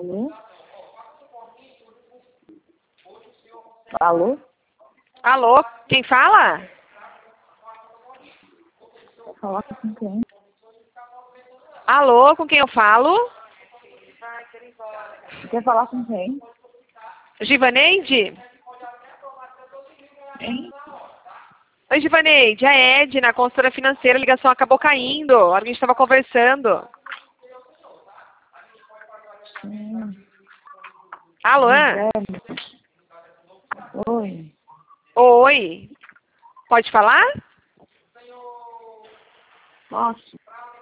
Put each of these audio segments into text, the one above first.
Alô? Alô? Alô, quem fala? Falar com quem? Alô, com quem eu falo? Quer falar com quem? Givaneide? Hein? Oi, Givaneide, a Edna, consultora financeira, a ligação acabou caindo, a hora que a gente estava conversando. Alô? Gisele. Oi. Oi, pode falar? Posso?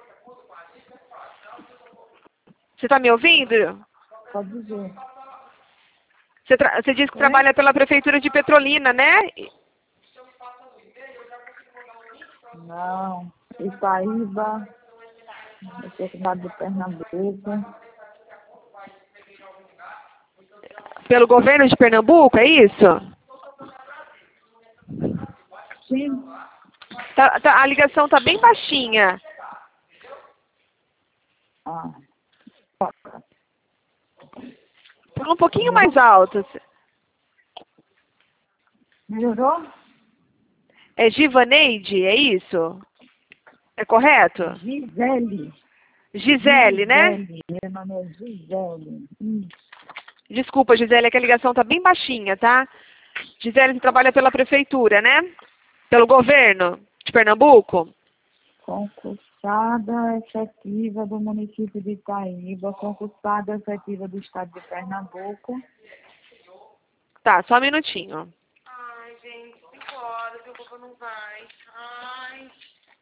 Você está me ouvindo? Pode dizer. Você disse que trabalha pela Prefeitura de Petrolina, né? Não. Itaíba. Eu sou cidade de Pernambuco. Pelo governo de Pernambuco, é isso? Sim. A ligação está bem baixinha. Ah. Fala um pouquinho mais alto. Melhorou? É Givaneide, é isso? É correto? Gisele. Gisele, né? Gisele. Meu nome é Gisele. Desculpa, Gisele, é que a ligação tá bem baixinha, tá? Gisele, você trabalha pela prefeitura, né? Pelo governo de Pernambuco? Concursada efetiva do município de Itaíba, concursada efetiva do estado de Pernambuco. Tá, só um minutinho. Ai, gente, 5 horas e o povo não vai. Ai.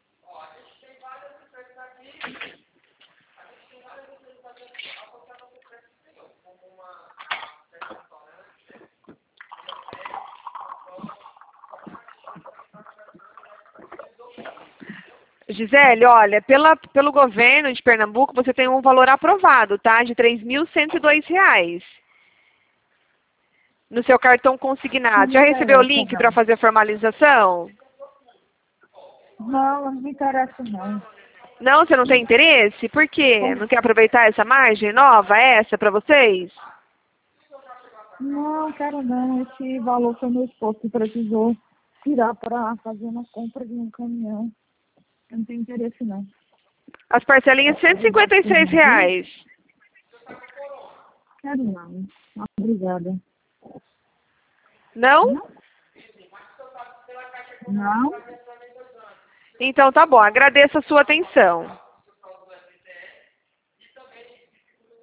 Gisele, olha, pelo governo de Pernambuco, você tem um valor aprovado, tá? De R$ 3.102 no seu cartão consignado. Já Não me recebeu o interessa, link não. para fazer a formalização? Não me interessa, não. Não, você não tem interesse? Por quê? Não quer aproveitar essa margem nova, essa, para vocês? Não, quero não. Esse valor foi meu esposo que precisou tirar para fazer uma compra de um caminhão. Eu não tenho interesse, não. As parcelinhas de R$ 156. Quero não. Obrigada. Não? Não? Então tá bom, agradeço a sua atenção.